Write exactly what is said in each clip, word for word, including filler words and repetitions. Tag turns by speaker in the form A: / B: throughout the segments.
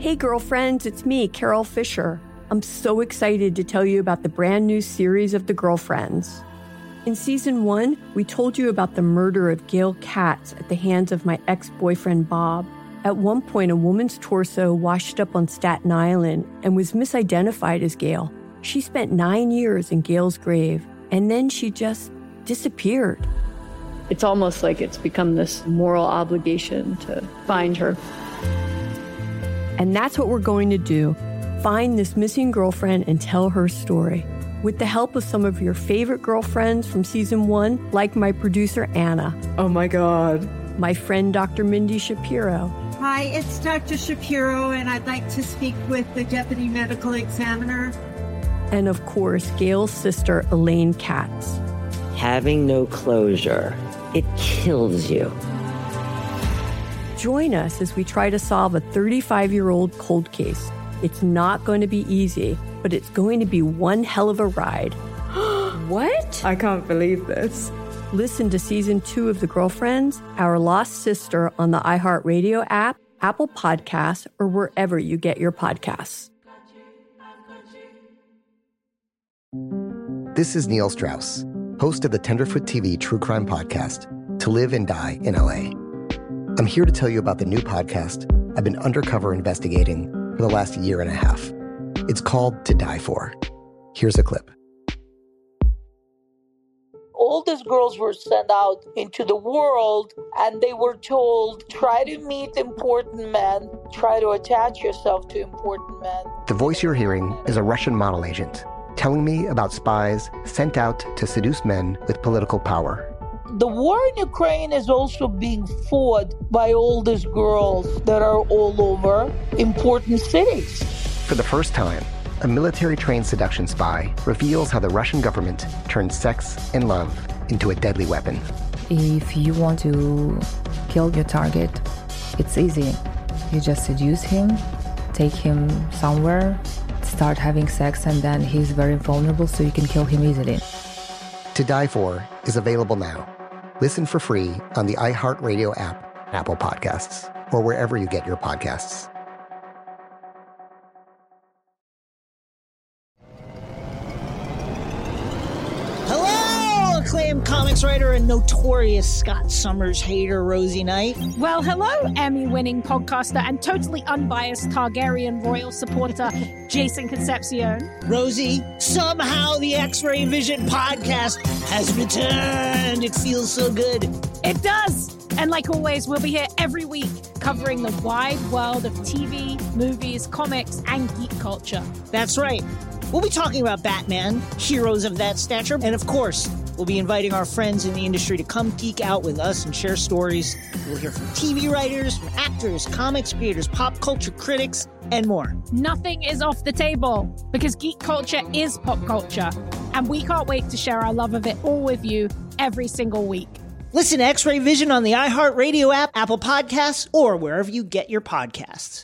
A: Hey girlfriends, it's me, Carol Fisher. I'm so excited to tell you about the brand new series of The Girlfriends. In season one, we told you about the murder of Gail Katz at the hands of my ex-boyfriend Bob. At one point, a woman's torso washed up on Staten Island and was misidentified as Gail. She spent nine years in Gail's grave, and then she just disappeared.
B: It's almost like it's become this moral obligation to find her.
A: And that's what we're going to do. Find this missing girlfriend and tell her story. With the help of some of your favorite girlfriends from season one, like my producer, Anna.
B: Oh my God.
A: My friend, Doctor Mindy Shapiro.
C: Hi, it's Doctor Shapiro, and I'd like to speak with the Deputy Medical Examiner.
A: And of course, Gail's sister, Elaine Katz.
D: Having no closure, it kills you.
A: Join us as we try to solve a thirty-five-year-old cold case. It's not going to be easy, but it's going to be one hell of a ride.
B: What? I can't believe this.
A: Listen to season two of The Girlfriends, Our Lost Sister on the iHeartRadio app, Apple Podcasts, or wherever you get your podcasts.
E: This is Neil Strauss, host of the Tenderfoot T V true crime podcast, To Live and Die in L A. I'm here to tell you about the new podcast I've been undercover investigating for the last year and a half. It's called To Die For. Here's a clip.
F: All these girls were sent out into the world and they were told, try to meet important men, try to attach yourself to important men.
E: The voice you're hearing is a Russian model agent telling me about spies sent out to seduce men with political power.
F: The war in Ukraine is also being fought by all these girls that are all over important cities.
E: For the first time, a military-trained seduction spy reveals how the Russian government turned sex and love into a deadly weapon.
G: If you want to kill your target, it's easy. You just seduce him, take him somewhere, start having sex, and then he's very vulnerable, so you can kill him easily.
E: To Die For is available now. Listen for free on the iHeartRadio app, Apple Podcasts, or wherever you get your podcasts.
H: Hello, acclaimed comics writer and notorious Scott Summers hater, Rosie Knight.
I: Well, hello, Emmy-winning podcaster and totally unbiased Targaryen royal supporter, Jason Concepcion.
H: Rosie, somehow the X-Ray Vision podcast has returned. It feels so good.
I: It does. And like always, we'll be here every week covering the wide world of T V, movies, comics, and geek culture.
H: That's right. We'll be talking about Batman, heroes of that stature, and of course, we'll be inviting our friends in the industry to come geek out with us and share stories. We'll hear from T V writers, from actors, comics creators, pop culture critics, and more.
I: Nothing is off the table because geek culture is pop culture, and we can't wait to share our love of it all with you every single week.
H: Listen to X-Ray Vision on the iHeartRadio app, Apple Podcasts, or wherever you get your podcasts.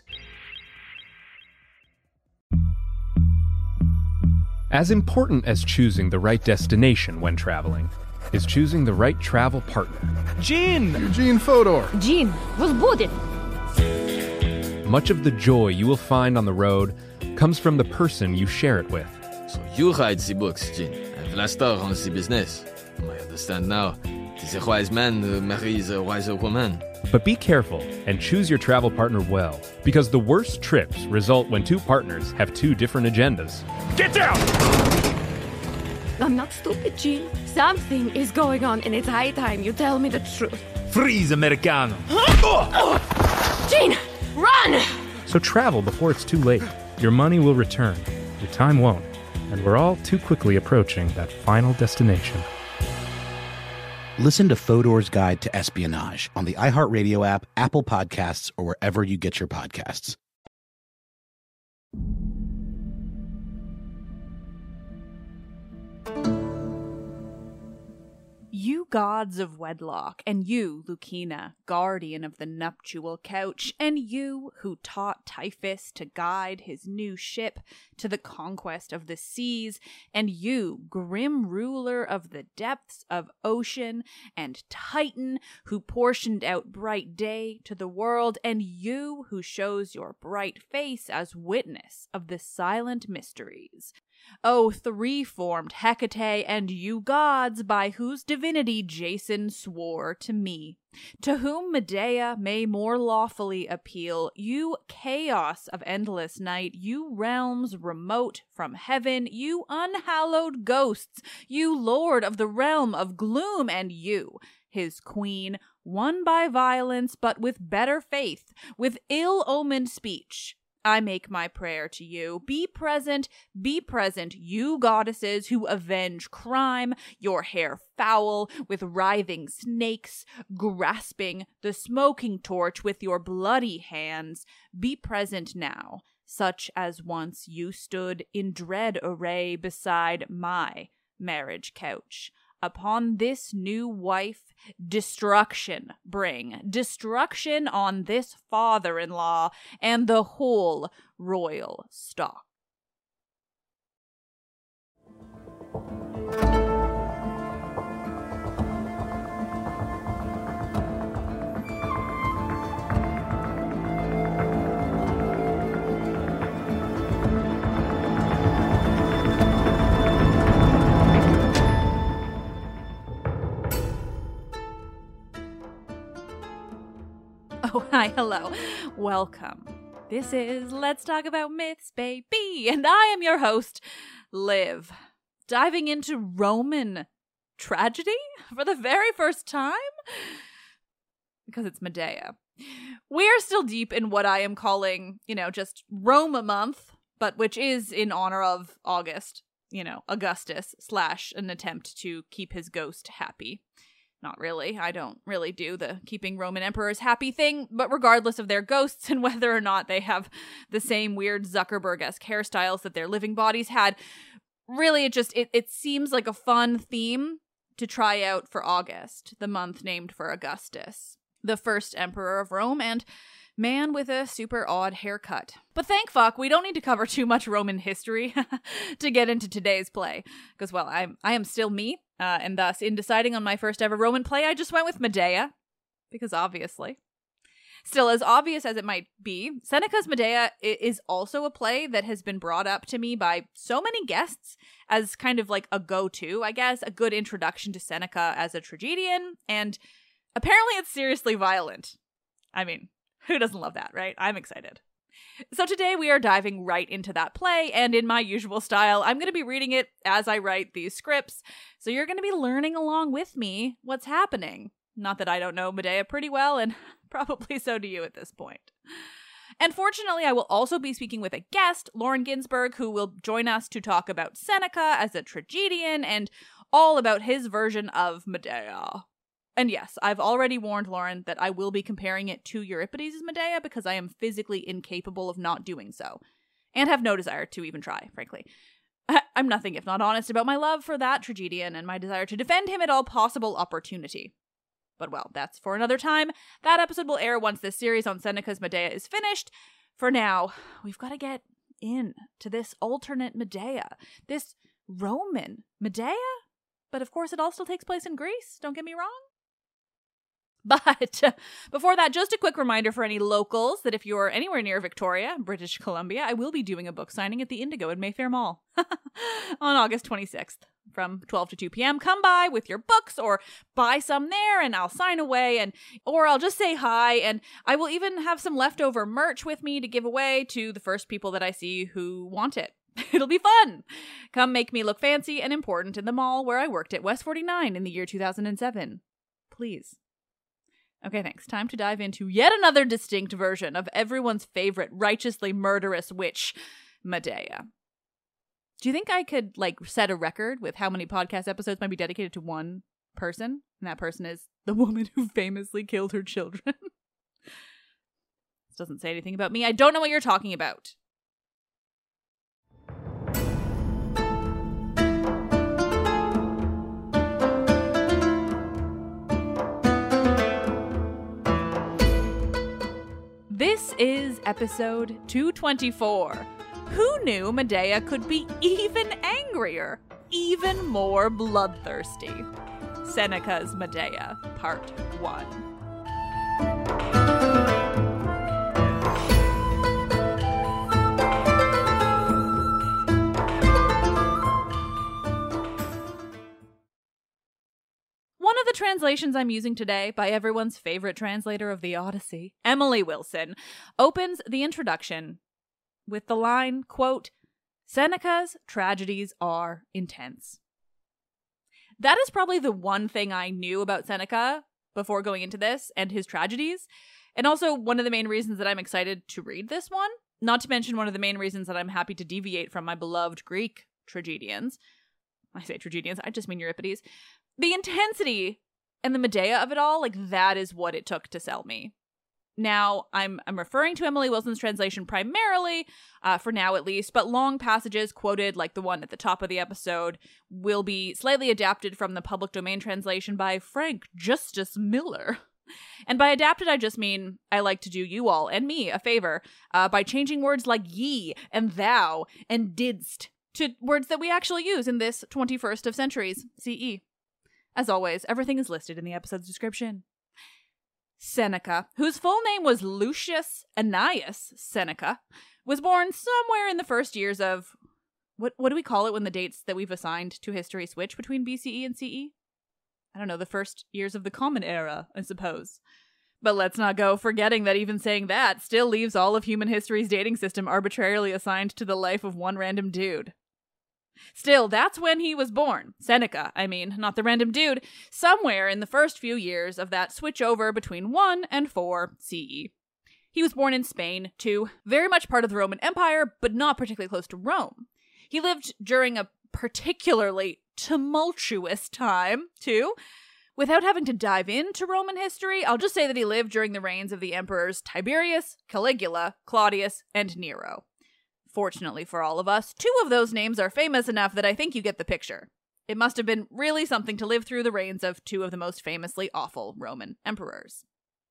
J: As important as choosing the right destination when traveling is choosing the right travel partner.
K: Gene! Eugene Fodor.
I: Gene, возбудит.
J: Much of the joy you will find on the road comes from the person you share it with.
L: So you write the books, Gene, and Vlastar runs the business. I understand now. It is a wise man who marries a wiser woman.
J: But be careful and choose your travel partner well, because the worst trips result when two partners have two different agendas.
K: Get down!
M: I'm not stupid, Gene. Something is going on, and it's high time you tell me the truth.
K: Freeze, Americano!
M: Gene, run!
J: So travel before it's too late. Your money will return, your time won't, and we're all too quickly approaching that final destination.
N: Listen to Fodor's Guide to Espionage on the iHeartRadio app, Apple Podcasts, or wherever you get your podcasts.
O: You gods of wedlock, and you, Lucina, guardian of the nuptial couch, and you who taught Typhus to guide his new ship to the conquest of the seas, and you, grim ruler of the depths of ocean, and Titan, who portioned out bright day to the world, and you who shows your bright face as witness of the silent mysteries. O three-formed Hecate, and you gods, by whose divinity Jason swore to me, to whom Medea may more lawfully appeal, you chaos of endless night, you realms remote from heaven, you unhallowed ghosts, you lord of the realm of gloom, and you, his queen, won by violence, but with better faith, with ill-omened speech. I make my prayer to you. Be present, be present, you goddesses who avenge crime, your hair foul with writhing snakes, grasping the smoking torch with your bloody hands. Be present now, such as once you stood in dread array beside my marriage couch. Upon this new wife, destruction bring, destruction on this father-in-law and the whole royal stock. Oh, hi, hello. Welcome. This is Let's Talk About Myths, baby, and I am your host, Liv. Diving into Roman tragedy for the very first time? Because it's Medea. We are still deep in what I am calling, you know, just Roma month, but which is in honor of August, you know, Augustus, slash an attempt to keep his ghost happy. Not really. I don't really do the keeping Roman emperors happy thing, but regardless of their ghosts and whether or not they have the same weird Zuckerberg-esque hairstyles that their living bodies had, really it just, it, it seems like a fun theme to try out for August, the month named for Augustus, the first emperor of Rome, and man with a super odd haircut. But thank fuck, we don't need to cover too much Roman history to get into today's play. Because, well, I'm, I am still me, uh, and thus, in deciding on my first ever Roman play, I just went with Medea. Because obviously. Still, as obvious as it might be, Seneca's Medea is also a play that has been brought up to me by so many guests as kind of like a go-to, I guess, a good introduction to Seneca as a tragedian, and apparently it's seriously violent. I mean, who doesn't love that, right? I'm excited. So today we are diving right into that play, and in my usual style, I'm going to be reading it as I write these scripts, so you're going to be learning along with me what's happening. Not that I don't know Medea pretty well, and probably so do you at this point. And fortunately, I will also be speaking with a guest, Lauren Ginsberg, who will join us to talk about Seneca as a tragedian and all about his version of Medea. And yes, I've already warned Lauren that I will be comparing it to Euripides' Medea because I am physically incapable of not doing so, and have no desire to even try, frankly. I'm nothing if not honest about my love for that tragedian and my desire to defend him at all possible opportunity. But well, that's for another time. That episode will air once this series on Seneca's Medea is finished. For now, we've got to get in to this alternate Medea, this Roman Medea. But of course, it all still takes place in Greece, don't get me wrong. But before that, just a quick reminder for any locals that if you're anywhere near Victoria, British Columbia, I will be doing a book signing at the Indigo in Mayfair Mall on August twenty-sixth from twelve to two p.m. Come by with your books or buy some there and I'll sign away, and or I'll just say hi, and I will even have some leftover merch with me to give away to the first people that I see who want it. It'll be fun. Come make me look fancy and important in the mall where I worked at West forty-nine in the year two thousand seven. Please. Okay, thanks. Time to dive into yet another distinct version of everyone's favorite righteously murderous witch, Medea. Do you think I could, like, set a record with how many podcast episodes might be dedicated to one person? And that person is the woman who famously killed her children. This doesn't say anything about me. I don't know what you're talking about. This is episode two twenty-four. Who knew Medea could be even angrier, even more bloodthirsty? Seneca's Medea, Part one. One of the translations I'm using today by everyone's favorite translator of the Odyssey, Emily Wilson, opens the introduction with the line, quote, Seneca's tragedies are intense. That is probably the one thing I knew about Seneca before going into this and his tragedies, and also one of the main reasons that I'm excited to read this one, not to mention one of the main reasons that I'm happy to deviate from my beloved Greek tragedians. I say tragedians, I just mean Euripides. The intensity and the Medea of it all, like, that is what it took to sell me. Now, I'm I'm referring to Emily Wilson's translation primarily, uh, for now at least, but long passages quoted, like the one at the top of the episode, will be slightly adapted from the public domain translation by Frank Justice Miller. And by adapted, I just mean I like to do you all and me a favor uh, by changing words like ye and thou and didst to words that we actually use in this twenty-first of centuries C E. As always, everything is listed in the episode's description. Seneca, whose full name was Lucius Annaeus Seneca, was born somewhere in the first years of... What what do we call it when the dates that we've assigned to history switch between B C E and C E? I don't know, the first years of the Common Era, I suppose. But let's not go forgetting that even saying that still leaves all of human history's dating system arbitrarily assigned to the life of one random dude. Still, that's when he was born. Seneca, I mean, not the random dude, somewhere in the first few years of that switch over between one and four C E. He was born in Spain, too, very much part of the Roman Empire, but not particularly close to Rome. He lived during a particularly tumultuous time, too. Without having to dive into Roman history, I'll just say that he lived during the reigns of the emperors Tiberius, Caligula, Claudius, and Nero. Fortunately for all of us, two of those names are famous enough that I think you get the picture. It must have been really something to live through the reigns of two of the most famously awful Roman emperors.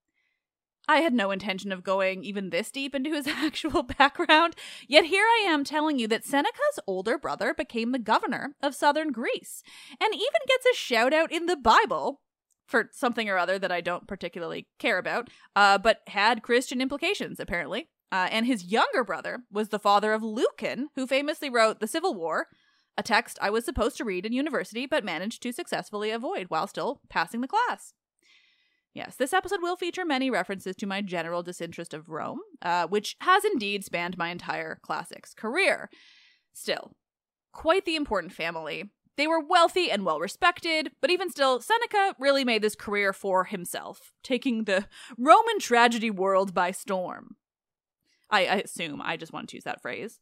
O: I had no intention of going even this deep into his actual background, yet here I am telling you that Seneca's older brother became the governor of southern Greece, and even gets a shout out in the Bible for something or other that I don't particularly care about, uh, but had Christian implications, apparently. Uh, and his younger brother was the father of Lucan, who famously wrote The Civil War, a text I was supposed to read in university, but managed to successfully avoid while still passing the class. Yes, this episode will feature many references to my general disinterest of Rome, uh, which has indeed spanned my entire classics career. Still, quite the important family. They were wealthy and well-respected, but even still, Seneca really made this career for himself, taking the Roman tragedy world by storm. I, I assume I just wanted to use that phrase.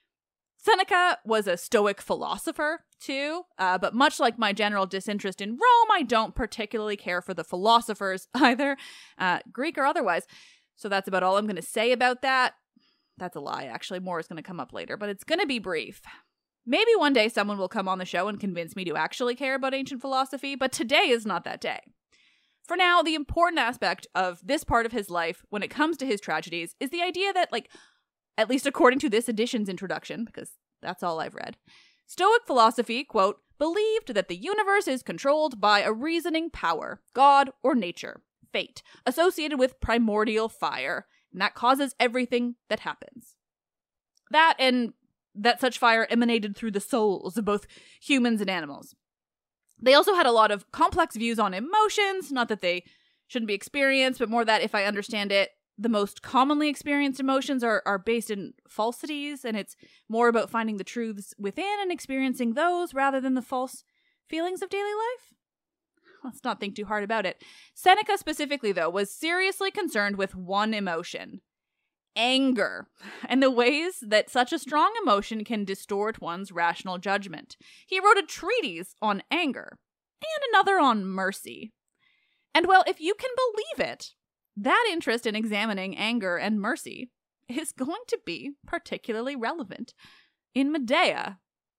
O: Seneca was a Stoic philosopher, too, uh, but much like my general disinterest in Rome, I don't particularly care for the philosophers either, uh, Greek or otherwise. So that's about all I'm going to say about that. That's a lie, actually. More is going to come up later, but it's going to be brief. Maybe one day someone will come on the show and convince me to actually care about ancient philosophy, but today is not that day. For now, the important aspect of this part of his life when it comes to his tragedies is the idea that, like, at least according to this edition's introduction, because that's all I've read, Stoic philosophy, quote, believed that the universe is controlled by a reasoning power, God or nature, fate, associated with primordial fire, and that causes everything that happens. That and that such fire emanated through the souls of both humans and animals. They also had a lot of complex views on emotions, not that they shouldn't be experienced, but more that, if I understand it, the most commonly experienced emotions are, are based in falsities, and it's more about finding the truths within and experiencing those rather than the false feelings of daily life. Let's not think too hard about it. Seneca specifically, though, was seriously concerned with one emotion: anger, and the ways that such a strong emotion can distort one's rational judgment. He wrote a treatise on anger, and another on mercy. And well, if you can believe it, that interest in examining anger and mercy is going to be particularly relevant in Medea.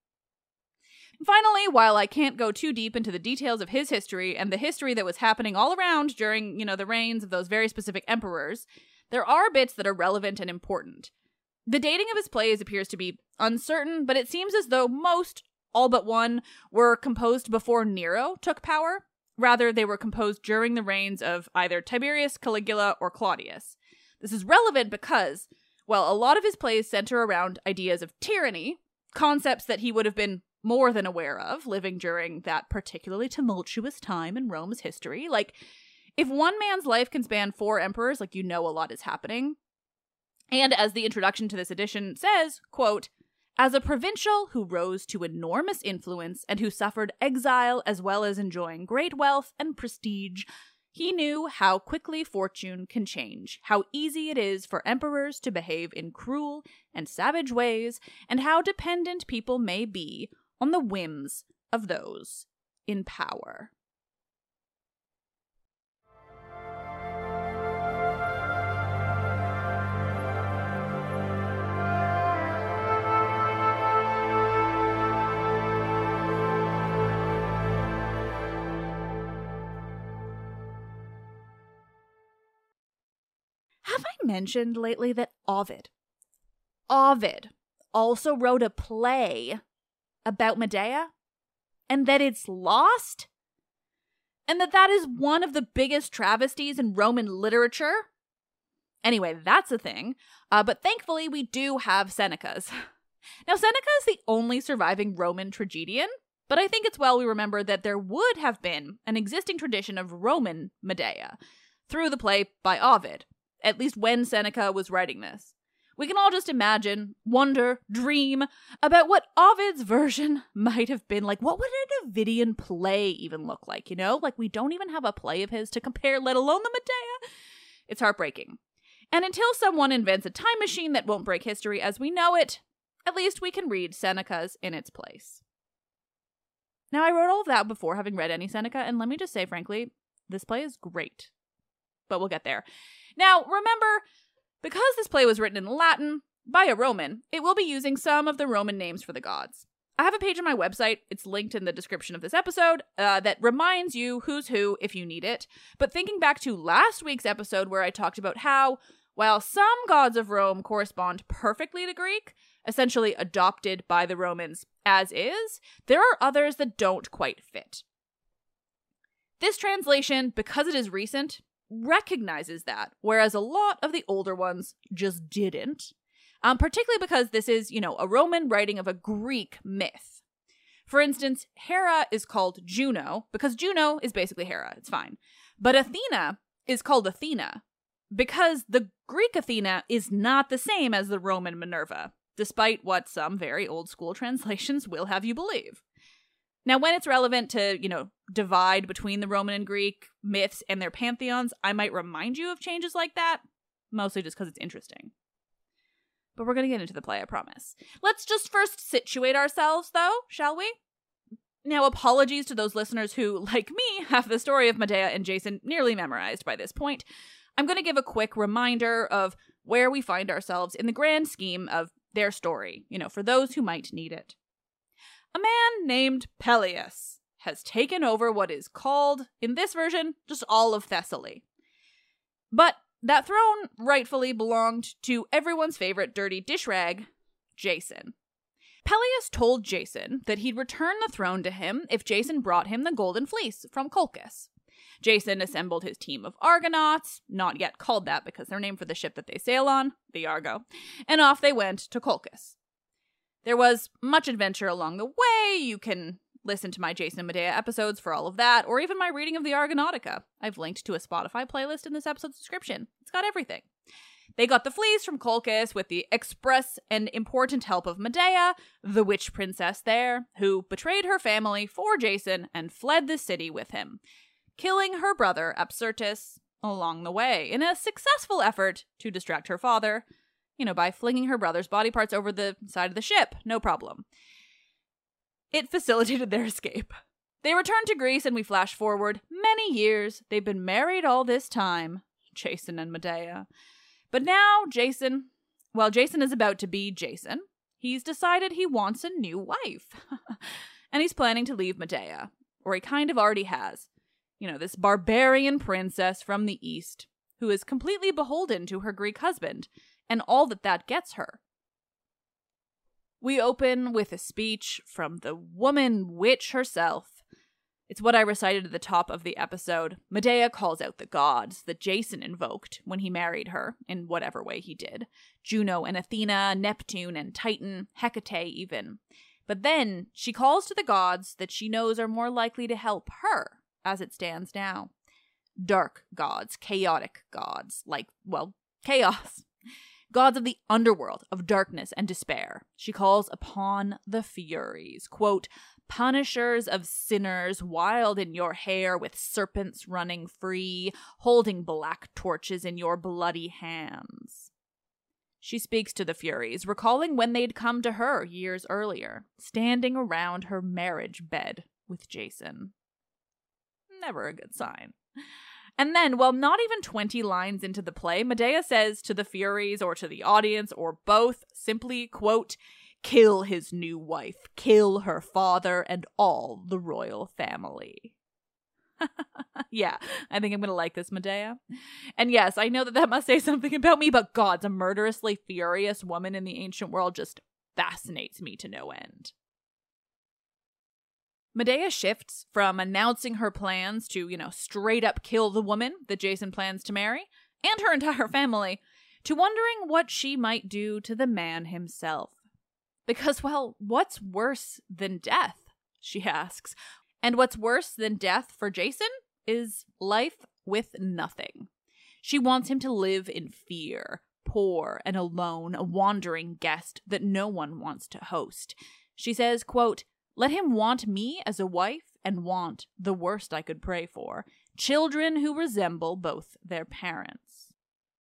O: Finally, while I can't go too deep into the details of his history and the history that was happening all around during, you know, the reigns of those very specific emperors, there are bits that are relevant and important. The dating of his plays appears to be uncertain, but it seems as though most, all but one, were composed before Nero took power. Rather, they were composed during the reigns of either Tiberius, Caligula, or Claudius. This is relevant because, well, a lot of his plays center around ideas of tyranny, concepts that he would have been more than aware of, living during that particularly tumultuous time in Rome's history. Like, if one man's life can span four emperors, like, you know a lot is happening. And as the introduction to this edition says, quote, as a provincial who rose to enormous influence and who suffered exile as well as enjoying great wealth and prestige, he knew how quickly fortune can change, how easy it is for emperors to behave in cruel and savage ways, and how dependent people may be on the whims of those in power. Have I mentioned lately that Ovid, Ovid also wrote a play about Medea? And that it's lost? And that that is one of the biggest travesties in Roman literature? Anyway, that's a thing. Uh, but thankfully, we do have Seneca's. Now, Seneca is the only surviving Roman tragedian, but I think it's well we remember that there would have been an existing tradition of Roman Medea through the play by Ovid, at least when Seneca was writing this. We can all just imagine, wonder, dream about what Ovid's version might have been like. What would an Ovidian play even look like, you know? Like, we don't even have a play of his to compare, let alone the Medea. It's heartbreaking. And until someone invents a time machine that won't break history as we know it, at least we can read Seneca's in its place. Now, I wrote all of that before having read any Seneca, and let me just say, frankly, this play is great. But we'll get there. Now, remember, because this play was written in Latin by a Roman, it will be using some of the Roman names for the gods. I have a page on my website, it's linked in the description of this episode, uh, that reminds you who's who if you need it. But thinking back to last week's episode where I talked about how, while some gods of Rome correspond perfectly to Greek, essentially adopted by the Romans as is, there are others that don't quite fit. This translation, because it is recent, recognizes that, whereas a lot of the older ones just didn't. Um, particularly because this is, you know, a Roman writing of a Greek myth. For instance, Hera is called Juno because Juno is basically Hera. It's fine. But Athena is called Athena because the Greek Athena is not the same as the Roman Minerva, despite what some very old school translations will have you believe. Now, when it's relevant to, you know, divide between the Roman and Greek myths and their pantheons, I might remind you of changes like that, mostly just because it's interesting. But we're going to get into the play, I promise. Let's just first situate ourselves, though, shall we? Now, apologies to those listeners who, like me, have the story of Medea and Jason nearly memorized by this point. I'm going to give a quick reminder of where we find ourselves in the grand scheme of their story, you know, for those who might need it. A man named Peleus has taken over what is called, in this version, just all of Thessaly. But that throne rightfully belonged to everyone's favorite dirty dish rag, Jason. Peleus told Jason that he'd return the throne to him if Jason brought him the golden fleece from Colchis. Jason assembled his team of Argonauts, not yet called that because they're named for the ship that they sail on, the Argo, and off they went to Colchis. There was much adventure along the way. You can listen to my Jason and Medea episodes for all of that, or even my reading of the Argonautica. I've linked to a Spotify playlist in this episode's description. It's got everything. They got the fleece from Colchis with the express and important help of Medea, the witch princess there, who betrayed her family for Jason and fled the city with him, killing her brother Apsyrtus along the way in a successful effort to distract her father, you know, by flinging her brother's body parts over the side of the ship. No problem. It facilitated their escape. They returned to Greece and we flash forward many years. They've been married all this time, Jason and Medea. But now Jason, well, Jason is about to be Jason. He's decided he wants a new wife. And he's planning to leave Medea, or he kind of already has. You know, this barbarian princess from the east who is completely beholden to her Greek husband, and all that that gets her. We open with a speech from the woman witch herself. It's what I recited at the top of the episode. Medea calls out the gods that Jason invoked when he married her, in whatever way he did. Juno and Athena, Neptune and Titan, Hecate even. But then she calls to the gods that she knows are more likely to help her, as it stands now. Dark gods, chaotic gods, like, well, chaos. Gods of the underworld, of darkness and despair. She calls upon the Furies, quote, punishers of sinners, wild in your hair with serpents running free, holding black torches in your bloody hands. She speaks to the Furies, recalling when they'd come to her years earlier, standing around her marriage bed with Jason. Never a good sign. And then, well, not even twenty lines into the play, Medea says to the Furies or to the audience or both, simply, quote, kill his new wife, kill her father and all the royal family. Yeah, I think I'm going to like this, Medea. And yes, I know that that must say something about me, but God's a murderously furious woman in the ancient world just fascinates me to no end. Medea shifts from announcing her plans to, you know, straight up kill the woman that Jason plans to marry, and her entire family, to wondering what she might do to the man himself. Because, well, what's worse than death, she asks. And what's worse than death for Jason is life with nothing. She wants him to live in fear, poor and alone, a wandering guest that no one wants to host. She says, quote, let him want me as a wife and want the worst I could pray for, children who resemble both their parents.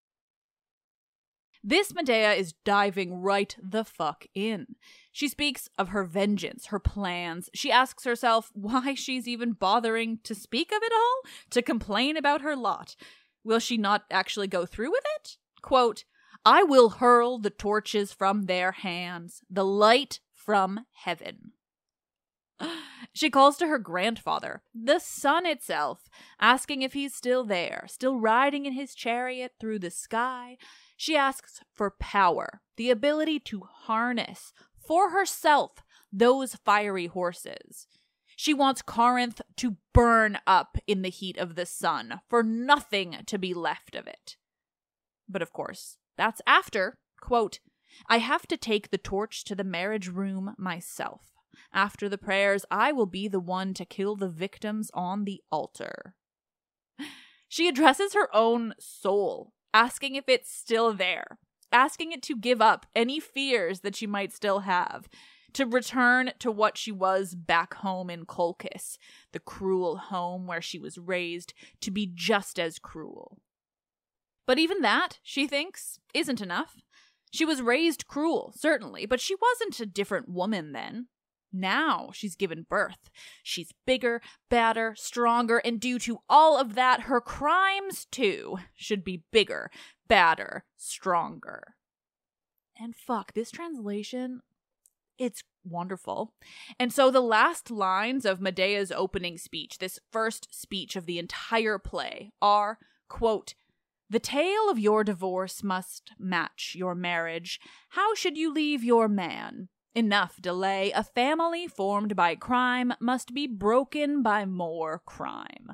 O: This Medea is diving right the fuck in. She speaks of her vengeance, her plans. She asks herself why she's even bothering to speak of it all, to complain about her lot. Will she not actually go through with it? Quote, I will hurl the torches from their hands, the light from heaven. She calls to her grandfather, the sun itself, asking if he's still there, still riding in his chariot through the sky. She asks for power, the ability to harness for herself those fiery horses. She wants Corinth to burn up in the heat of the sun, for nothing to be left of it. But of course, that's after, quote, I have to take the torch to the marriage room myself. After the prayers, I will be the one to kill the victims on the altar. She addresses her own soul, asking if it's still there, asking it to give up any fears that she might still have, to return to what she was back home in Colchis, the cruel home where she was raised, to be just as cruel. But even that, she thinks, isn't enough. She was raised cruel, certainly, but she wasn't a different woman then. Now she's given birth. She's bigger, badder, stronger, and due to all of that, her crimes, too, should be bigger, badder, stronger. And fuck, this translation, it's wonderful. And so the last lines of Medea's opening speech, this first speech of the entire play, are, quote, the tale of your divorce must match your marriage. How should you leave your man? Enough delay. A family formed by crime must be broken by more crime.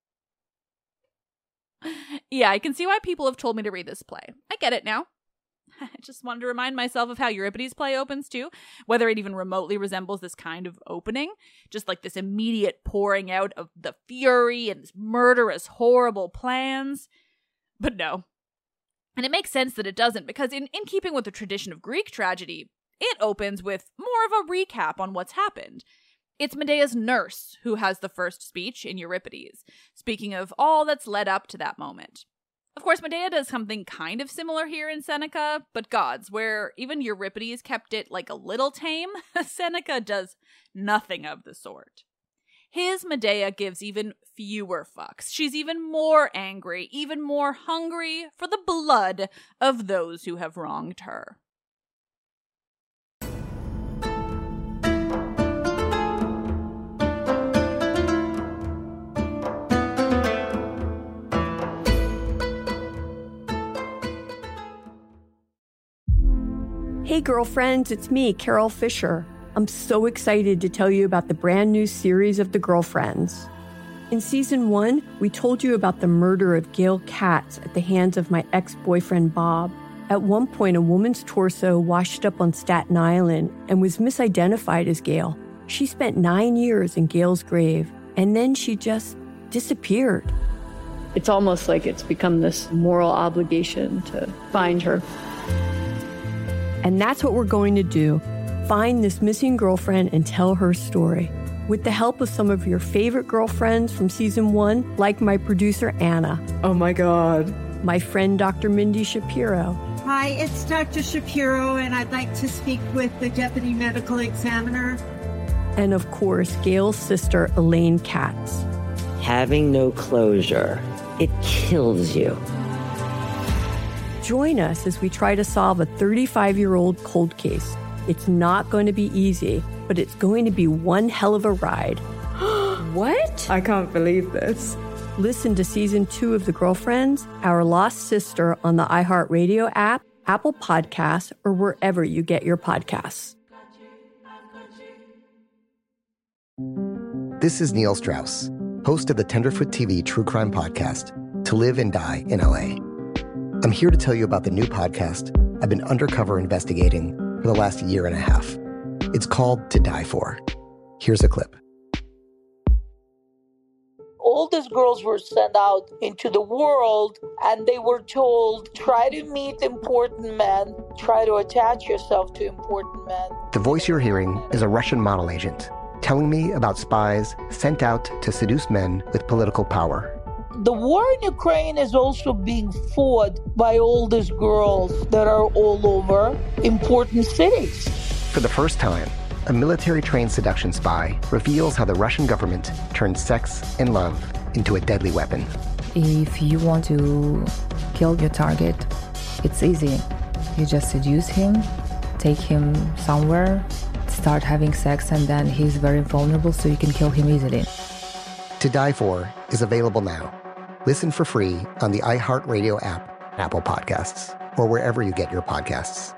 O: Yeah, I can see why people have told me to read this play. I get it now. I just wanted to remind myself of how Euripides' play opens too, whether it even remotely resembles this kind of opening, just like this immediate pouring out of the fury and murderous, horrible plans. But no. And it makes sense that it doesn't, because in, in keeping with the tradition of Greek tragedy, it opens with more of a recap on what's happened. It's Medea's nurse who has the first speech in Euripides, speaking of all that's led up to that moment. Of course, Medea does something kind of similar here in Seneca, but gods, where even Euripides kept it like a little tame, Seneca does nothing of the sort. His Medea gives even fewer fucks. She's even more angry, even more hungry for the blood of those who have wronged her.
A: Hey girlfriends, it's me, Carol Fisher. I'm so excited to tell you about the brand new series of The Girlfriends. In season one, we told you about the murder of Gail Katz at the hands of my ex-boyfriend Bob. At one point, a woman's torso washed up on Staten Island and was misidentified as Gail. She spent nine years in Gail's grave, and then she just disappeared.
B: It's almost like it's become this moral obligation to find her.
A: And that's what we're going to do. Find this missing girlfriend and tell her story. With the help of some of your favorite girlfriends from season one, like my producer, Anna.
P: Oh my God.
A: My friend, Doctor Mindy Shapiro.
C: Hi, it's Doctor Shapiro, and I'd like to speak with the deputy medical examiner.
A: And of course, Gail's sister, Elaine Katz.
D: Having no closure, it kills you.
A: Join us as we try to solve a thirty-five-year-old cold case. It's not going to be easy, but it's going to be one hell of a ride.
P: What? I can't believe this.
A: Listen to season two of The Girlfriends, Our Lost Sister on the iHeartRadio app, Apple Podcasts, or wherever you get your podcasts.
E: This is Neil Strauss, host of the Tenderfoot T V True Crime Podcast, To Live and Die in L A. I'm here to tell you about the new podcast I've been undercover investigating for the last year and a half. It's called To Die For. Here's a clip.
F: All these girls were sent out into the world and they were told, try to meet important men, try to attach yourself to important men.
E: The voice you're hearing is a Russian model agent telling me about spies sent out to seduce men with political power.
F: The war in Ukraine is also being fought by all these girls that are all over important cities.
E: For the first time, a military-trained seduction spy reveals how the Russian government turned sex and love into a deadly weapon.
G: If you want to kill your target, it's easy. You just seduce him, take him somewhere, start having sex, and then he's very vulnerable, so you can kill him easily.
E: To Die For is available now. Listen for free on the iHeartRadio app, Apple Podcasts, or wherever you get your podcasts.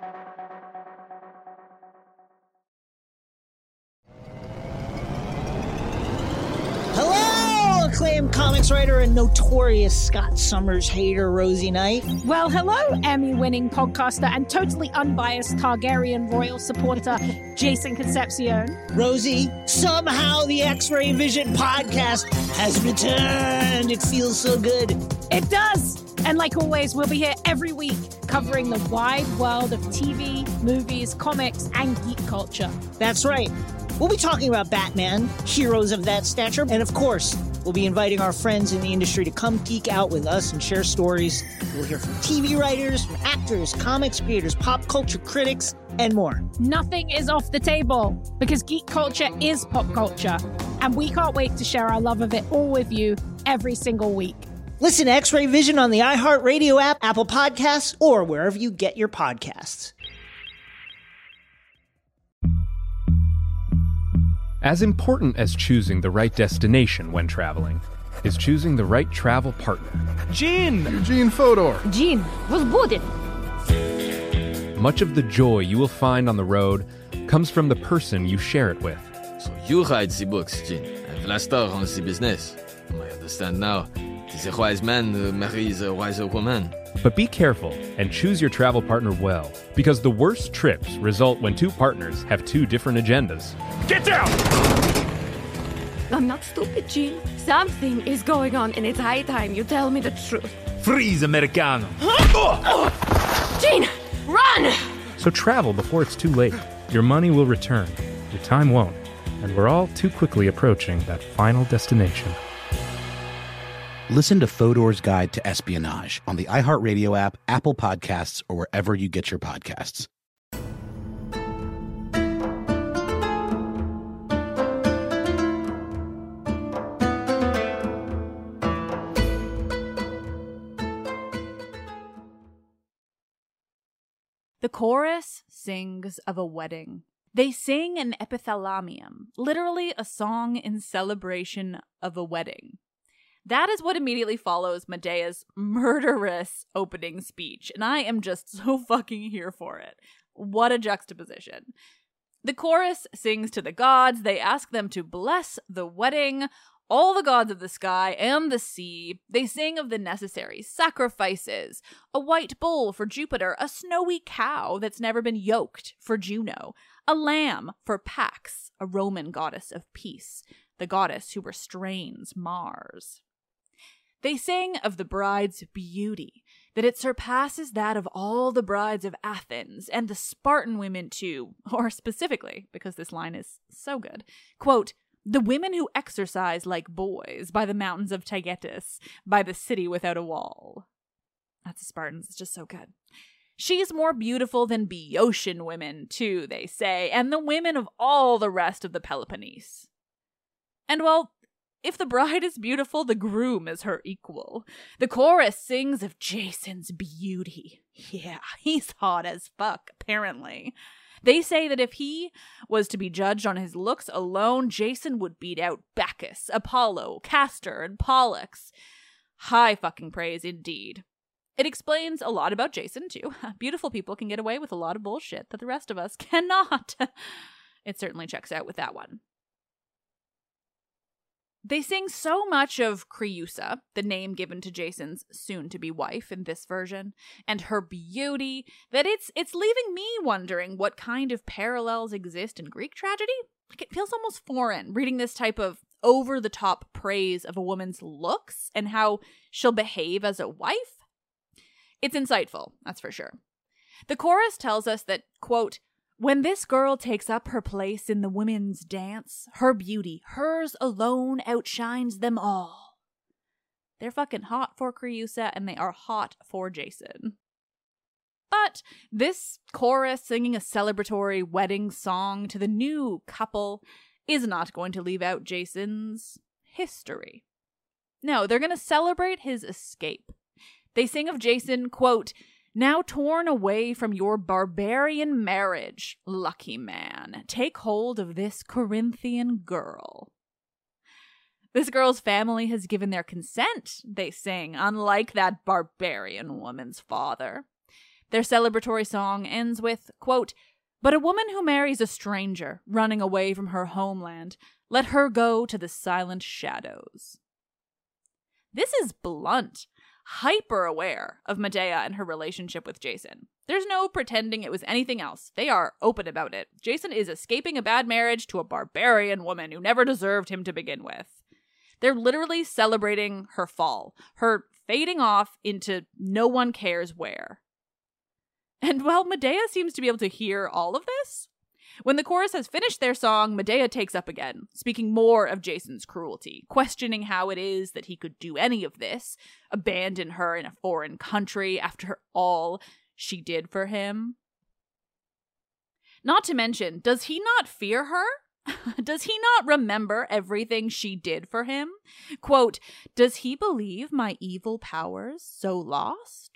H: Hello, acclaimed comics writer and notorious Scott Summers hater, Rosie Knight.
I: Well, hello, Emmy-winning podcaster and totally unbiased Targaryen royal supporter, Jason Concepcion.
H: Rosie, somehow the X-Ray Vision podcast has returned. It feels so good.
I: It does. And like always, we'll be here every week covering the wide world of T V, movies, comics, and geek culture.
H: That's right. We'll be talking about Batman, heroes of that stature, and of course, we'll be inviting our friends in the industry to come geek out with us and share stories. We'll hear from T V writers, from actors, comics creators, pop culture critics, and more.
I: Nothing is off the table because geek culture is pop culture, and we can't wait to share our love of it all with you every single week.
H: Listen to X-Ray Vision on the iHeartRadio app, Apple Podcasts, or wherever you get your podcasts.
J: As important as choosing the right destination when traveling is choosing the right travel partner.
K: Gene! Eugene Fodor.
M: Gene, was будет?
J: Much of the joy you will find on the road comes from the person you share it with.
L: So you write the books, Gene, and Vlastar runs the business. I understand now. The wise man marries a wiser woman.
J: But be careful and choose your travel partner well, because the worst trips result when two partners have two different agendas.
K: Get down!
M: I'm not stupid, Gene. Something is going on, and it's high time you tell me the truth.
K: Freeze, Americano.
M: Gene, run!
J: So travel before it's too late. Your money will return, your time won't, and we're all too quickly approaching that final destination.
N: Listen to Fodor's Guide to Espionage on the iHeartRadio app, Apple Podcasts, or wherever you get your podcasts.
O: The chorus sings of a wedding. They sing an epithalamium, literally a song in celebration of a wedding. That is what immediately follows Medea's murderous opening speech, and I am just so fucking here for it. What a juxtaposition. The chorus sings to the gods. They ask them to bless the wedding. All the gods of the sky and the sea. They sing of the necessary sacrifices. A white bull for Jupiter. A snowy cow that's never been yoked for Juno. A lamb for Pax, a Roman goddess of peace. The goddess who restrains Mars. They sing of the bride's beauty, that it surpasses that of all the brides of Athens, and the Spartan women too, or specifically, because this line is so good, quote, the women who exercise like boys by the mountains of Taygetus, by the city without a wall. That's the Spartans, it's just so good. She's more beautiful than Boeotian women too, they say, and the women of all the rest of the Peloponnese. And well, if the bride is beautiful, the groom is her equal. The chorus sings of Jason's beauty. Yeah, he's hot as fuck, apparently. They say that if he was to be judged on his looks alone, Jason would beat out Bacchus, Apollo, Castor, and Pollux. High fucking praise indeed. It explains a lot about Jason, too. Beautiful people can get away with a lot of bullshit that the rest of us cannot. It certainly checks out with that one. They sing so much of Creusa, the name given to Jason's soon-to-be wife in this version, and her beauty, that it's it's leaving me wondering what kind of parallels exist in Greek tragedy. Like, it feels almost foreign, reading this type of over-the-top praise of a woman's looks and how she'll behave as a wife. It's insightful, that's for sure. The chorus tells us that, quote, when this girl takes up her place in the women's dance, her beauty, hers alone, outshines them all. They're fucking hot for Creusa, and they are hot for Jason. But this chorus singing a celebratory wedding song to the new couple is not going to leave out Jason's history. No, they're going to celebrate his escape. They sing of Jason, quote, now torn away from your barbarian marriage, lucky man, take hold of this Corinthian girl. This girl's family has given their consent, they sing, unlike that barbarian woman's father. Their celebratory song ends with, quote, but a woman who marries a stranger, running away from her homeland, let her go to the silent shadows. This is blunt. Hyper aware of Medea and her relationship with Jason. There's no pretending it was anything else. They are open about it. Jason is escaping a bad marriage to a barbarian woman who never deserved him to begin with. They're literally celebrating her fall, her fading off into no one cares where. And while Medea seems to be able to hear all of this, when the chorus has finished their song, Medea takes up again, speaking more of Jason's cruelty, questioning how it is that he could do any of this, abandon her in a foreign country after all she did for him. Not to mention, does he not fear her? Does he not remember everything she did for him? Quote, does he believe my evil powers so lost?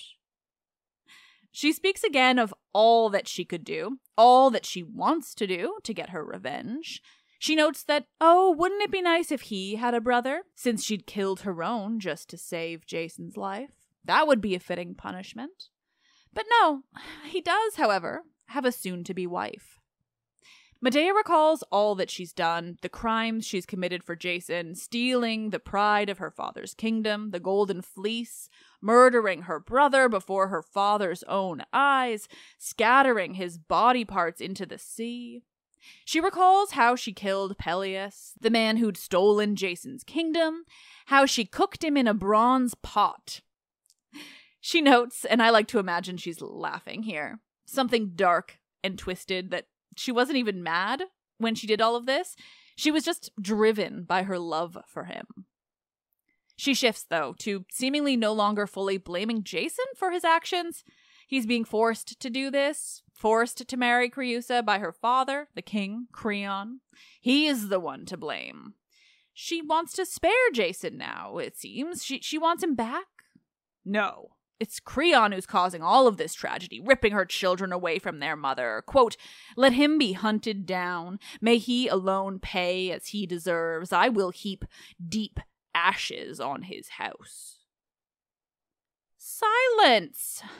O: She speaks again of all that she could do, all that she wants to do to get her revenge. She notes that, oh, wouldn't it be nice if he had a brother, since she'd killed her own just to save Jason's life? That would be a fitting punishment. But no, he does, however, have a soon-to-be wife. Medea recalls all that she's done, the crimes she's committed for Jason, stealing the pride of her father's kingdom, the golden fleece, murdering her brother before her father's own eyes, scattering his body parts into the sea. She recalls how she killed Peleus, the man who'd stolen Jason's kingdom, how she cooked him in a bronze pot. She notes, and I like to imagine she's laughing here, something dark and twisted that she wasn't even mad when she did all of this. She was just driven by her love for him. She shifts, though, to seemingly no longer fully blaming Jason for his actions. He's being forced to do this, forced to marry Creusa by her father, the king, Creon. He is the one to blame. She wants to spare Jason now, it seems. She, she wants him back? No. It's Creon who's causing all of this tragedy, ripping her children away from their mother. Quote, let him be hunted down. May he alone pay as he deserves. I will heap deep ashes on his house. Silence!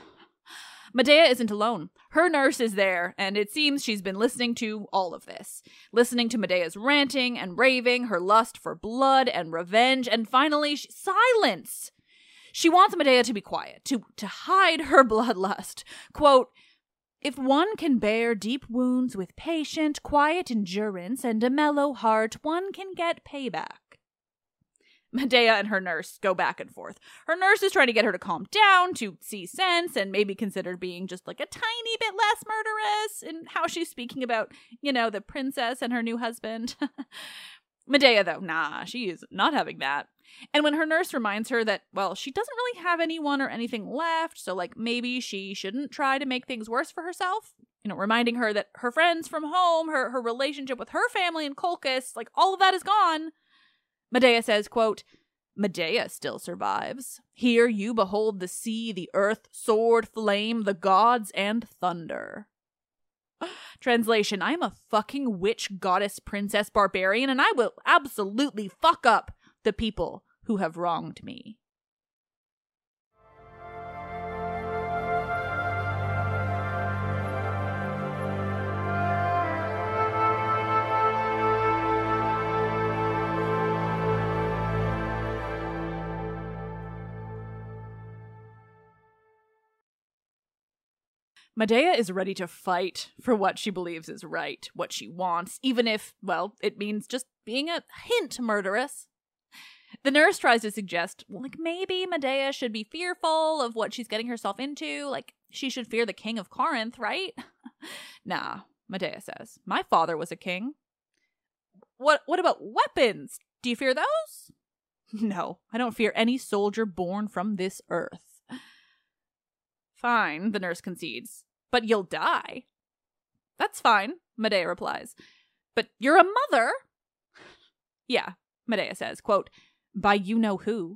O: Medea isn't alone. Her nurse is there, and it seems she's been listening to all of this. Listening to Medea's ranting and raving, her lust for blood and revenge, and finally, she- silence! She wants Medea to be quiet, to, to hide her bloodlust. Quote, "If one can bear deep wounds with patient, quiet endurance and a mellow heart, one can get payback." Medea and her nurse go back and forth. Her nurse is trying to get her to calm down, to see sense, and maybe consider being just like a tiny bit less murderous in how she's speaking about, you know, the princess and her new husband. Medea, though, nah, she is not having that. And when her nurse reminds her that, well, she doesn't really have anyone or anything left, so, like, maybe she shouldn't try to make things worse for herself, you know, reminding her that her friends from home, her, her relationship with her family in Colchis, like, all of that is gone, Medea says, quote, "Medea still survives. Here you behold the sea, the earth, sword, flame, the gods, and thunder." Translation, I am a fucking witch, goddess, princess, barbarian, and I will absolutely fuck up the people who have wronged me. Medea is ready to fight for what she believes is right, what she wants, even if, well, it means just being a hint murderous. The nurse tries to suggest, well, like, maybe Medea should be fearful of what she's getting herself into, like, she should fear the king of Corinth, right? Nah, Medea says, my father was a king. What, what about weapons? Do you fear those? No, I don't fear any soldier born from this earth. Fine, the nurse concedes. But you'll die. That's fine, Medea replies. But you're a mother. Yeah, Medea says, quote, by you-know-who.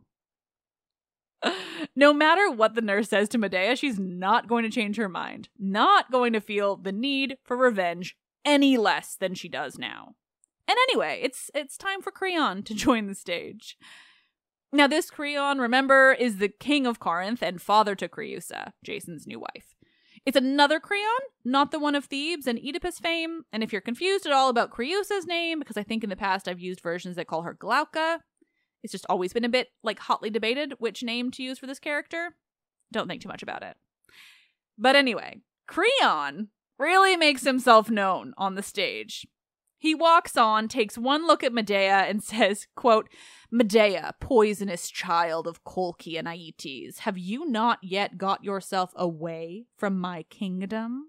O: No matter what the nurse says to Medea, she's not going to change her mind. Not going to feel the need for revenge any less than she does now. And anyway, it's it's time for Creon to join the stage. Now, this Creon, remember, is the king of Corinth and father to Creusa, Jason's new wife. It's another Creon, not the one of Thebes and Oedipus fame. And if you're confused at all about Creusa's name, because I think in the past I've used versions that call her Glauca, it's just always been a bit, like, hotly debated which name to use for this character. Don't think too much about it. But anyway, Creon really makes himself known on the stage. He walks on, takes one look at Medea, and says, quote, Medea, poisonous child of Colchi and Aeetes, have you not yet got yourself away from my kingdom?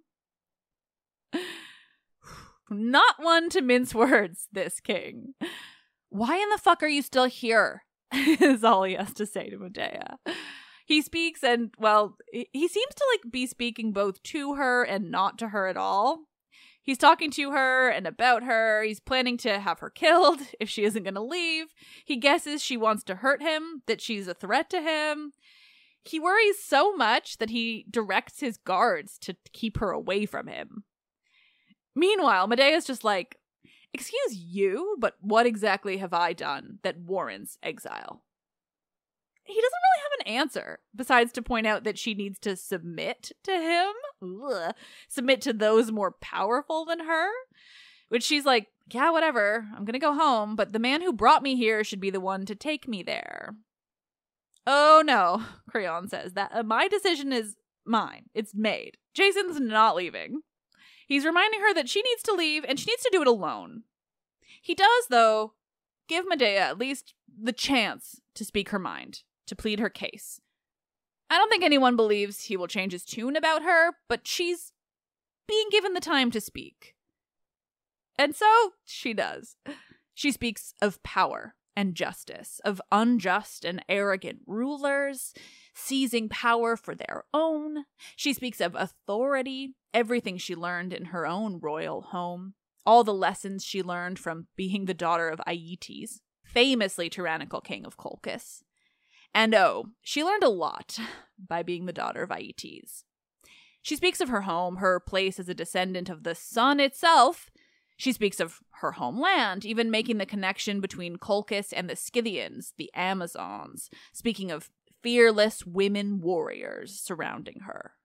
O: Not one to mince words, this king. Why in the fuck are you still here? Is all he has to say to Medea. He speaks and, well, he seems to, like, be speaking both to her and not to her at all. He's talking to her and about her. He's planning to have her killed if she isn't going to leave. He guesses she wants to hurt him, that she's a threat to him. He worries so much that he directs his guards to keep her away from him. Meanwhile, Medea's just like, excuse you, but what exactly have I done that warrants exile? He doesn't really have an answer, besides to point out that she needs to submit to him. Ugh. Submit to those more powerful than her. Which she's like, yeah, whatever, I'm gonna go home, but the man who brought me here should be the one to take me there. Oh no, Creon says, that uh, my decision is mine. It's made. Jason's not leaving. He's reminding her that she needs to leave, and she needs to do it alone. He does, though, give Medea at least the chance to speak her mind, to plead her case. I don't think anyone believes he will change his tune about her, but she's being given the time to speak. And so she does. She speaks of power and justice, of unjust and arrogant rulers, seizing power for their own. She speaks of authority, everything she learned in her own royal home, all the lessons she learned from being the daughter of Aeetes, famously tyrannical king of Colchis. And oh, she learned a lot by being the daughter of Aeetes. She speaks of her home, her place as a descendant of the sun itself. She speaks of her homeland, even making the connection between Colchis and the Scythians, the Amazons, speaking of fearless women warriors surrounding her.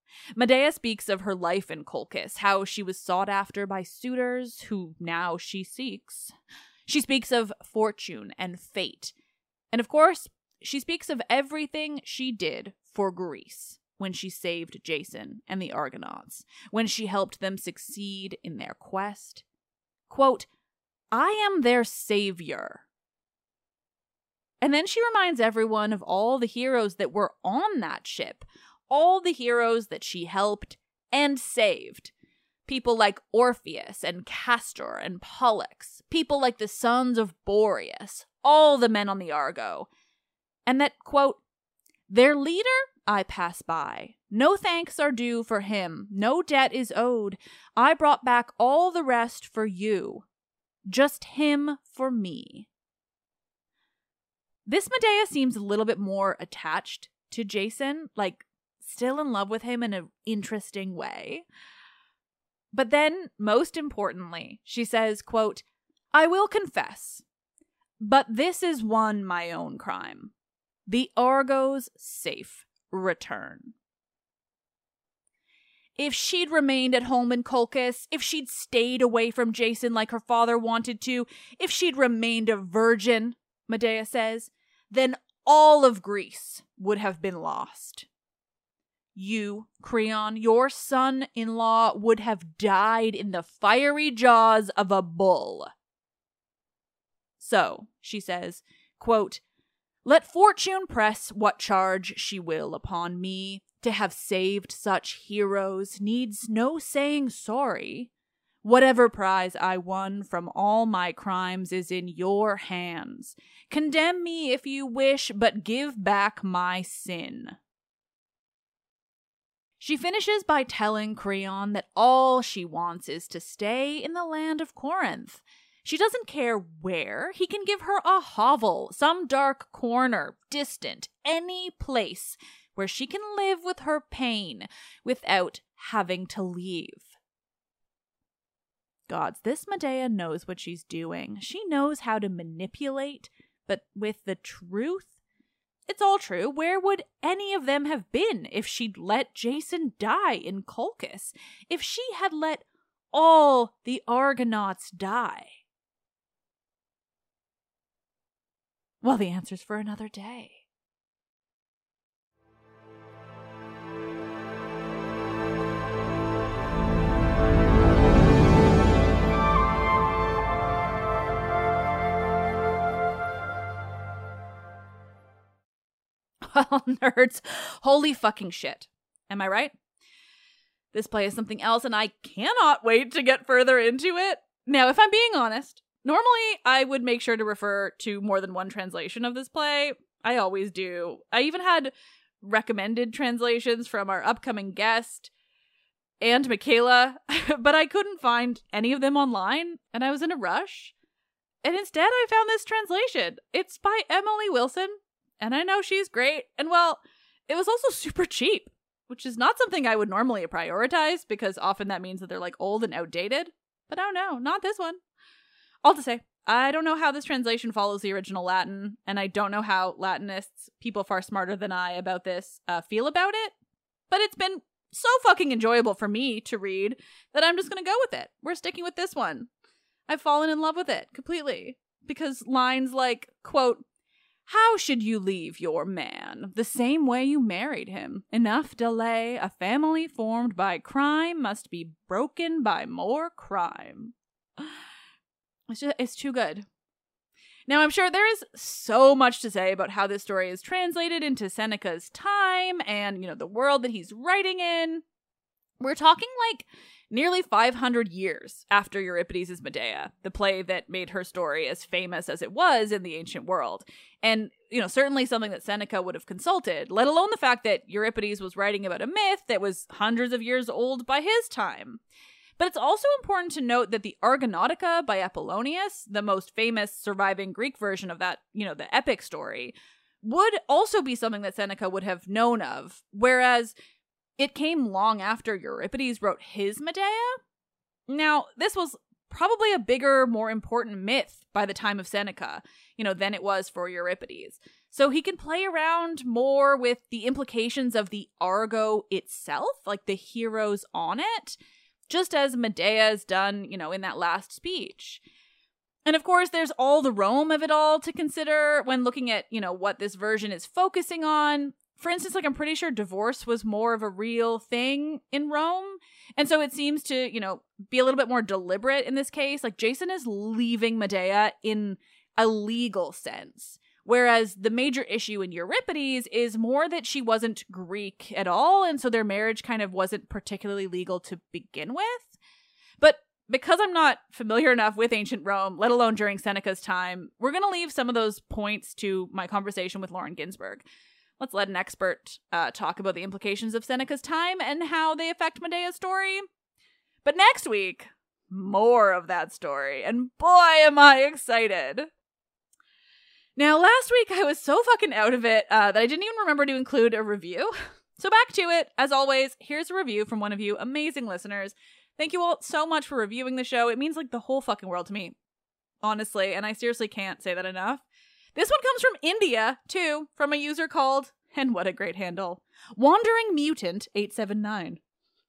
O: Medea speaks of her life in Colchis, how she was sought after by suitors who now she seeks. She speaks of fortune and fate. And of course, she speaks of everything she did for Greece when she saved Jason and the Argonauts, when she helped them succeed in their quest. Quote, I am their savior. And then she reminds everyone of all the heroes that were on that ship, all the heroes that she helped and saved. People like Orpheus and Castor and Pollux, people like the sons of Boreas, all the men on the Argo. And that, quote, their leader I pass by. No thanks are due for him, no debt is owed. I brought back all the rest for you, just him for me. This Medea seems a little bit more attached to Jason, like still in love with him in an interesting way. But then, most importantly, she says, quote, I will confess, but this is one my own crime. The Argo's safe return. If she'd remained at home in Colchis, if she'd stayed away from Jason like her father wanted to, if she'd remained a virgin, Medea says, then all of Greece would have been lost. You, Creon, your son-in-law, would have died in the fiery jaws of a bull. So, she says, quote, let fortune press what charge she will upon me. To have saved such heroes needs no saying sorry. Whatever prize I won from all my crimes is in your hands. Condemn me if you wish, but give back my sin. She finishes by telling Creon that all she wants is to stay in the land of Corinth. She doesn't care where. He can give her a hovel, some dark corner, distant, any place where she can live with her pain without having to leave. Gods, this Medea knows what she's doing. She knows how to manipulate, but with the truth, it's all true. Where would any of them have been if she'd let Jason die in Colchis? If she had let all the Argonauts die? Well, the answer's for another day. Well, nerds, holy fucking shit. Am I right? This play is something else, and I cannot wait to get further into it. Now, if I'm being honest, normally I would make sure to refer to more than one translation of this play. I always do. I even had recommended translations from our upcoming guest and Michaela, but I couldn't find any of them online, and I was in a rush. And instead, I found this translation. It's by Emily Wilson. And I know she's great. And well, it was also super cheap, which is not something I would normally prioritize because often that means that they're like old and outdated. But oh no, not this one. All to say, I don't know how this translation follows the original Latin, and I don't know how Latinists, people far smarter than I about this, uh, feel about it. But it's been so fucking enjoyable for me to read that I'm just going to go with it. We're sticking with this one. I've fallen in love with it completely because lines like, quote, how should you leave your man? The same way you married him. Enough delay. A family formed by crime must be broken by more crime. It's just, it's too good. Now, I'm sure there is so much to say about how this story is translated into Seneca's time and, you know, the world that he's writing in. We're talking like nearly five hundred years after Euripides' Medea, the play that made her story as famous as it was in the ancient world. And, you know, certainly something that Seneca would have consulted, let alone the fact that Euripides was writing about a myth that was hundreds of years old by his time. But it's also important to note that the Argonautica by Apollonius, the most famous surviving Greek version of that, you know, the epic story, would also be something that Seneca would have known of, whereas it came long after Euripides wrote his Medea. Now, this was probably a bigger, more important myth by the time of Seneca, you know, than it was for Euripides. So he can play around more with the implications of the Argo itself, like the heroes on it, just as Medea's done, you know, in that last speech. And of course, there's all the Rome of it all to consider when looking at, you know, what this version is focusing on. For instance, like I'm pretty sure divorce was more of a real thing in Rome. And so it seems to, you know, be a little bit more deliberate in this case. Like Jason is leaving Medea in a legal sense. Whereas the major issue in Euripides is more that she wasn't Greek at all. And so their marriage kind of wasn't particularly legal to begin with. But because I'm not familiar enough with ancient Rome, let alone during Seneca's time, we're going to leave some of those points to my conversation with Lauren Ginsberg. Let's let an expert uh, talk about the implications of Seneca's time and how they affect Medea's story. But next week, more of that story. And boy, am I excited. Now, last week I was so fucking out of it uh, that I didn't even remember to include a review. So back to it. As always, here's a review from one of you amazing listeners. Thank you all so much for reviewing the show. It means like the whole fucking world to me, honestly, and I seriously can't say that enough. This one comes from India, too, from a user called, and what a great handle, Wandering Mutant eight seven nine.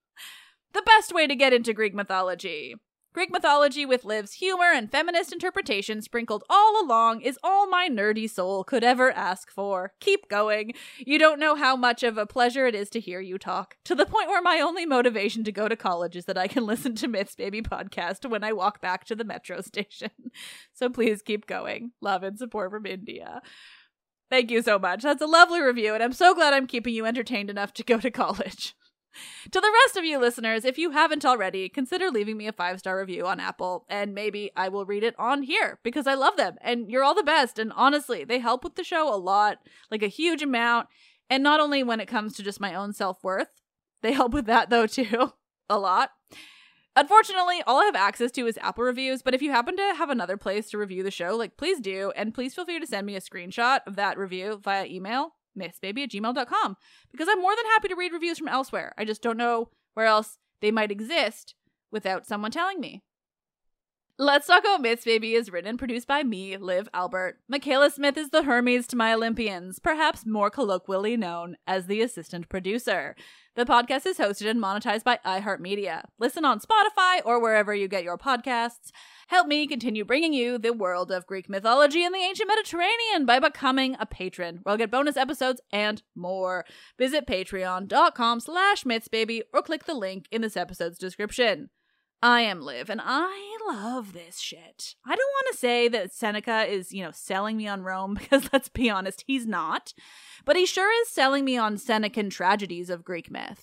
O: The best way to get into Greek mythology. Greek mythology with Liv's humor and feminist interpretation sprinkled all along is all my nerdy soul could ever ask for. Keep going. You don't know how much of a pleasure it is to hear you talk, to the point where my only motivation to go to college is that I can listen to Myths Baby podcast when I walk back to the metro station. So please keep going. Love and support from India. Thank you so much. That's a lovely review, and I'm so glad I'm keeping you entertained enough to go to college. To the rest of you listeners, if you haven't already, consider leaving me a five-star review on Apple, and maybe I will read it on here, because I love them, and you're all the best, and honestly, they help with the show a lot, like a huge amount, and not only when it comes to just my own self-worth, they help with that, though, too, a lot. Unfortunately, all I have access to is Apple reviews, but if you happen to have another place to review the show, like, please do, and please feel free to send me a screenshot of that review via email, mythsbaby at gmail dot com, because I'm more than happy to read reviews from elsewhere. I just don't know where else they might exist without someone telling me. Let's Talk About Myths Baby is written and produced by me, Liv Albert. Michaela Smith is the Hermes to my Olympians, perhaps more colloquially known as the assistant producer. The podcast is hosted and monetized by iHeartMedia. Listen on Spotify or wherever you get your podcasts. Help me continue bringing you the world of Greek mythology and the ancient Mediterranean by becoming a patron, where I'll get bonus episodes and more. Visit patreon.com slash mythsbaby or click the link in this episode's description. I am Liv, and I love this shit. I don't want to say that Seneca is, you know, selling me on Rome, because let's be honest, he's not. But he sure is selling me on Senecan tragedies of Greek myth.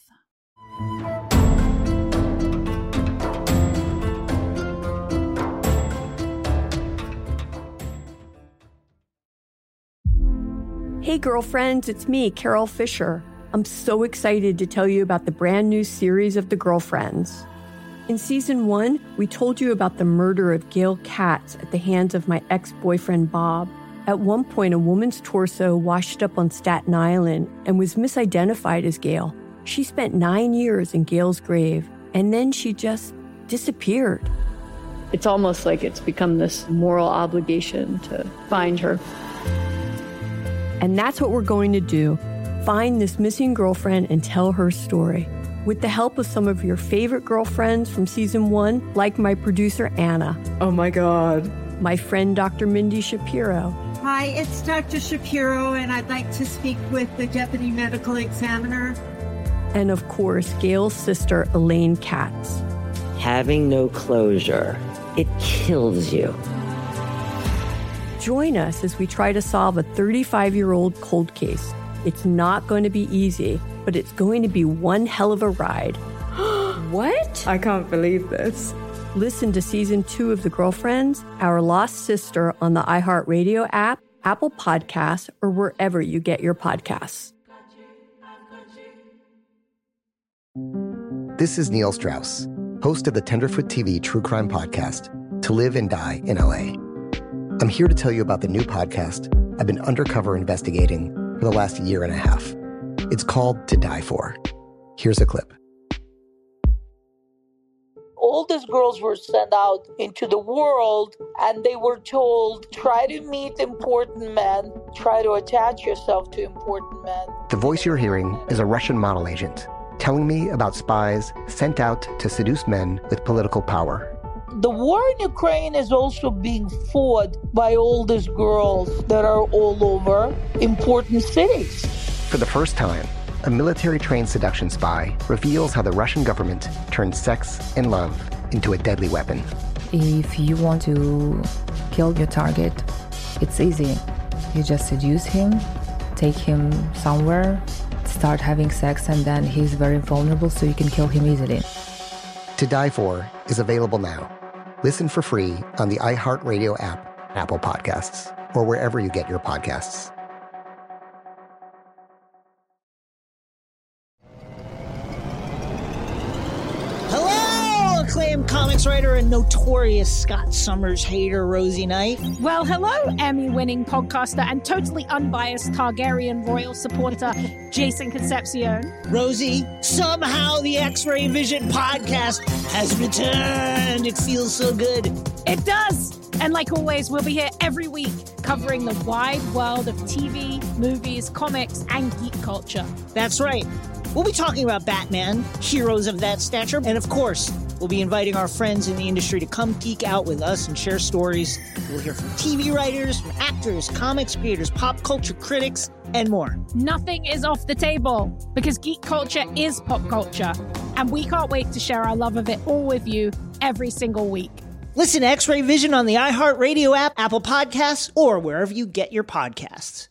A: Hey girlfriends, it's me, Carol Fisher. I'm so excited to tell you about the brand new series of The Girlfriends. In season one, we told you about the murder of Gail Katz at the hands of my ex-boyfriend Bob. At one point, a woman's torso washed up on Staten Island and was misidentified as Gail. She spent nine years in Gail's grave, and then she just disappeared.
B: It's almost like it's become this moral obligation to find her.
A: And that's what we're going to do. Find this missing girlfriend and tell her story. With the help of some of your favorite girlfriends from season one, like my producer, Anna.
P: Oh my God.
A: My friend, Doctor Mindy Shapiro.
C: Hi, it's Doctor Shapiro, and I'd like to speak with the deputy medical examiner.
A: And of course, Gail's sister, Elaine Katz.
D: Having no closure, it kills you.
A: Join us as we try to solve a thirty-five-year-old cold case. It's not going to be easy, but it's going to be one hell of a ride.
P: What? I can't believe this.
A: Listen to season two of The Girlfriends, Our Lost Sister on the iHeartRadio app, Apple Podcasts, or wherever you get your podcasts.
E: This is Neil Strauss, host of the Tenderfoot T V True Crime Podcast, To Live and Die in L A. I'm here to tell you about the new podcast I've been undercover investigating for the last year and a half. It's called To Die For. Here's a clip.
F: all these girls were sent out into the world and they were told, try to meet important men, try to attach yourself to important men.
E: The voice you're hearing is a Russian model agent telling me about spies sent out to seduce men with political power.
F: The war in Ukraine is also being fought by all these girls that are all over important cities.
E: For the first time, a military-trained seduction spy reveals how the Russian government turned sex and love into a deadly weapon.
G: If you want to kill your target, it's easy. You just seduce him, take him somewhere, start having sex, and then he's very vulnerable, so you can kill him easily.
E: To Die For is available now. Listen for free on the iHeartRadio app, Apple Podcasts, or wherever you get your podcasts.
H: Hello, acclaimed comics writer and notorious Scott Summers hater, Rosie Knight.
I: Well, hello, Emmy-winning podcaster and totally unbiased Targaryen royal supporter, Jason Concepcion.
H: Rosie, somehow the X-Ray Vision podcast has returned. It feels so good.
I: It does. And like always, we'll be here every week covering the wide world of T V, movies, comics, and geek culture.
H: That's right. We'll be talking about Batman, heroes of that stature, and of course, we'll be inviting our friends in the industry to come geek out with us and share stories. We'll hear from T V writers, from actors, comics creators, pop culture critics, and more.
I: Nothing is off the table because geek culture is pop culture, and we can't wait to share our love of it all with you every single week.
H: Listen to X-Ray Vision on the iHeartRadio app, Apple Podcasts, or wherever you get your podcasts.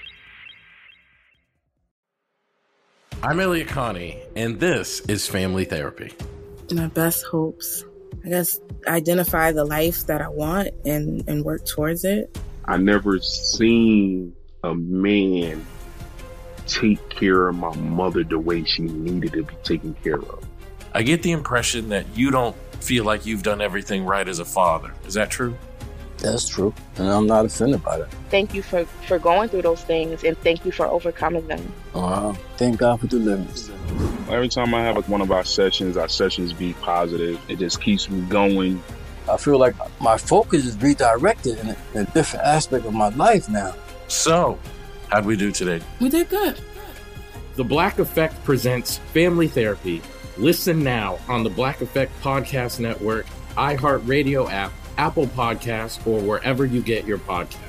Q: I'm Elliot Connie, and this is Family Therapy.
R: My best hopes, I guess, identify the life that I want and, and work towards it.
S: I never seen a man take care of my mother the way she needed to be taken care of.
Q: I get the impression that you don't feel like you've done everything right as a father. Is that true?
T: That's true, and I'm not offended by that.
U: Thank you for, for going through those things, and thank you for overcoming them.
T: Wow. Thank God for deliverance.
S: Every time I have like one of our sessions, our sessions be positive. It just keeps me going.
T: I feel like my focus is redirected in a, in a different aspect of my life now.
Q: So, how'd we do today?
R: We did good.
J: The Black Effect presents Family Therapy. Listen now on the Black Effect Podcast Network, iHeartRadio app, Apple Podcasts, or wherever you get your podcasts.